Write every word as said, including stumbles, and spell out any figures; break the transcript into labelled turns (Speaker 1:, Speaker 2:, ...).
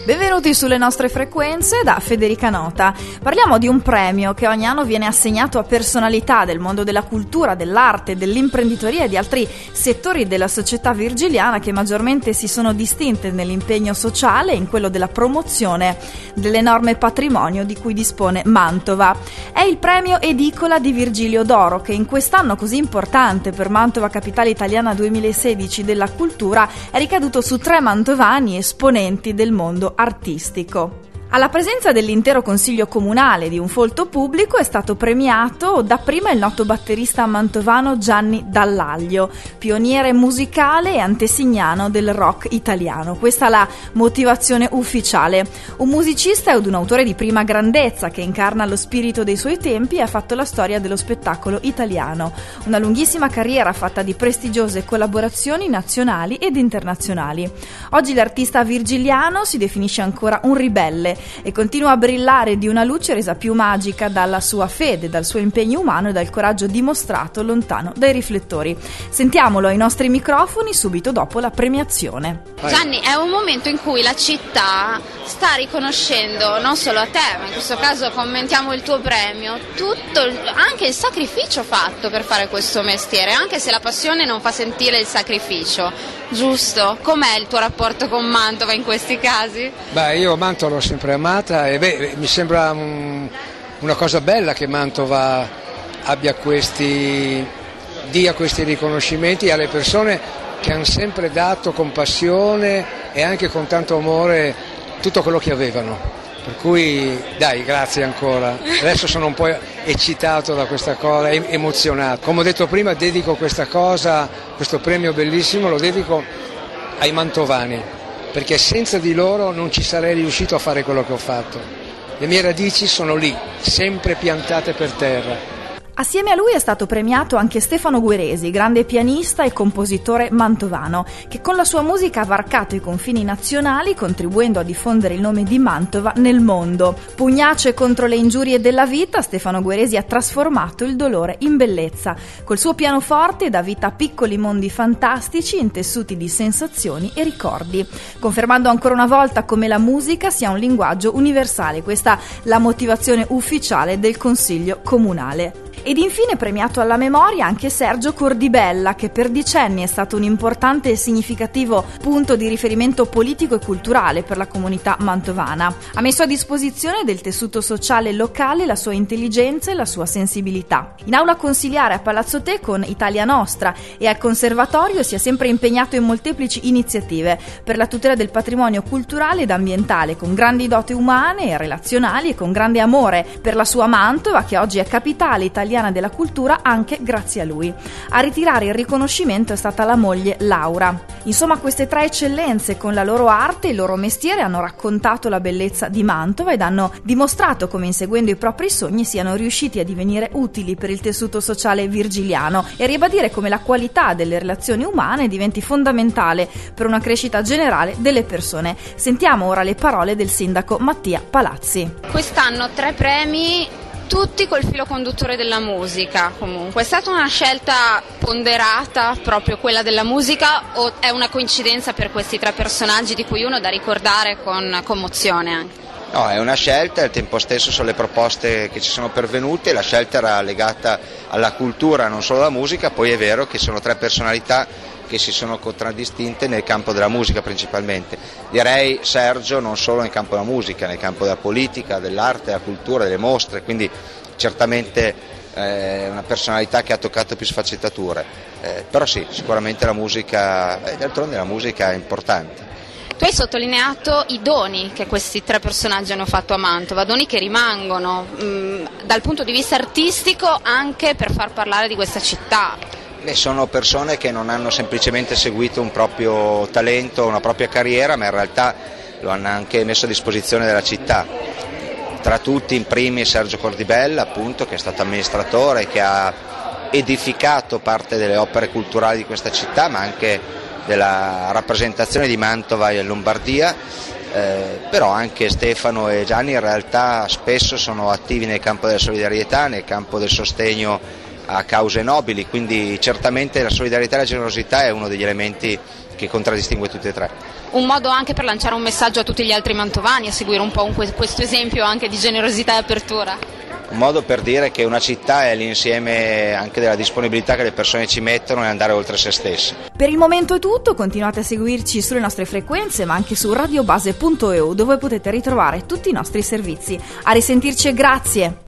Speaker 1: Benvenuti sulle nostre frequenze da Federica Nota. Parliamo di un premio che ogni anno viene assegnato a personalità del mondo della cultura, dell'arte, dell'imprenditoria e di altri settori della società virgiliana che maggiormente si sono distinte nell'impegno sociale e in quello della promozione dell'enorme patrimonio di cui dispone Mantova. È il premio Edicola di Virgilio d'Oro che in quest'anno così importante per Mantova Capitale Italiana duemilasedici della cultura è ricaduto su tre mantovani esponenti del mondo artistico. Alla presenza dell'intero consiglio comunale di un folto pubblico è stato premiato dapprima il noto batterista mantovano Gianni Dall'Aglio, pioniere musicale e antesignano del rock italiano. Questa è la motivazione ufficiale. Un musicista ed un autore di prima grandezza che incarna lo spirito dei suoi tempi e ha fatto la storia dello spettacolo italiano. Una lunghissima carriera fatta di prestigiose collaborazioni nazionali ed internazionali. Oggi l'artista virgiliano si definisce ancora un ribelle e continua a brillare di una luce resa più magica dalla sua fede, dal suo impegno umano e dal coraggio dimostrato lontano dai riflettori. Sentiamolo ai nostri microfoni subito dopo la premiazione.
Speaker 2: Gianni, è un momento in cui la città sta riconoscendo non solo a te, ma in questo caso commentiamo il tuo premio, tutto, anche il sacrificio fatto per fare questo mestiere, anche se la passione non fa sentire il sacrificio, giusto? Com'è il tuo rapporto con Mantova in questi casi?
Speaker 3: Beh, io Mantova l'ho sempre amata e beh, mi sembra un, una cosa bella che Mantova abbia questi, dia questi riconoscimenti alle persone che hanno sempre dato con passione e anche con tanto amore tutto quello che avevano. Per cui dai, grazie ancora. Adesso sono un po' eccitato da questa cosa, emozionato. Come ho detto prima, dedico questa cosa, questo premio bellissimo, lo dedico ai mantovani, perché senza di loro non ci sarei riuscito a fare quello che ho fatto. Le mie radici sono lì, sempre piantate per terra.
Speaker 1: Assieme a lui è stato premiato anche Stefano Gueresi, grande pianista e compositore mantovano, che con la sua musica ha varcato i confini nazionali, contribuendo a diffondere il nome di Mantova nel mondo. Pugnace contro le ingiurie della vita, Stefano Gueresi ha trasformato il dolore in bellezza. Col suo pianoforte dà vita a piccoli mondi fantastici intessuti di sensazioni e ricordi, confermando ancora una volta come la musica sia un linguaggio universale. Questa è la motivazione ufficiale del Consiglio Comunale. Ed infine premiato alla memoria anche Sergio Cordibella, che per decenni è stato un importante e significativo punto di riferimento politico e culturale per la comunità mantovana. Ha messo a disposizione del tessuto sociale locale la sua intelligenza e la sua sensibilità. In aula consiliare a Palazzo Te con Italia Nostra e al Conservatorio si è sempre impegnato in molteplici iniziative per la tutela del patrimonio culturale ed ambientale, con grandi doti umane e relazionali e con grande amore per la sua Mantova, che oggi è capitale italiana della cultura anche grazie a lui. A ritirare il riconoscimento è stata la moglie Laura. Insomma, queste tre eccellenze con la loro arte e il loro mestiere hanno raccontato la bellezza di Mantova ed hanno dimostrato come, inseguendo i propri sogni, siano riusciti a divenire utili per il tessuto sociale virgiliano e a ribadire come la qualità delle relazioni umane diventi fondamentale per una crescita generale delle persone. Sentiamo ora le parole del sindaco Mattia Palazzi.
Speaker 2: Quest'anno tre premi, tutti col filo conduttore della musica. Comunque è stata una scelta ponderata proprio quella della musica, o è una coincidenza per questi tre personaggi di cui uno da ricordare con commozione anche?
Speaker 4: No, è una scelta, al tempo stesso sono le proposte che ci sono pervenute, la scelta era legata alla cultura, non solo alla musica. Poi è vero che sono tre personalità che si sono contraddistinte nel campo della musica principalmente. Direi Sergio non solo nel campo della musica, nel campo della politica, dell'arte, della cultura, delle mostre, quindi certamente eh, una personalità che ha toccato più sfaccettature, eh, però sì, sicuramente la musica, eh, d'altronde la musica è importante.
Speaker 2: Tu hai sottolineato i doni che questi tre personaggi hanno fatto a Mantova, doni che rimangono mh, dal punto di vista artistico anche per far parlare di questa città.
Speaker 4: Beh, sono persone che non hanno semplicemente seguito un proprio talento, una propria carriera, ma in realtà lo hanno anche messo a disposizione della città. Tra tutti in primis Sergio Cordibella, appunto, che è stato amministratore, che ha edificato parte delle opere culturali di questa città, ma anche della rappresentazione di Mantova in Lombardia, eh, però anche Stefano e Gianni in realtà spesso sono attivi nel campo della solidarietà, nel campo del sostegno a cause nobili, quindi certamente la solidarietà e la generosità è uno degli elementi che contraddistingue tutti e tre.
Speaker 2: un modo anche per lanciare un messaggio a tutti gli altri mantovani, a seguire un po' un, questo esempio anche di generosità e apertura.
Speaker 4: Un modo per dire che una città è l'insieme anche della disponibilità che le persone ci mettono e andare oltre se stesse.
Speaker 1: Per il momento è tutto, continuate a seguirci sulle nostre frequenze ma anche su radiobase punto e u dove potete ritrovare tutti i nostri servizi. A risentirci e grazie!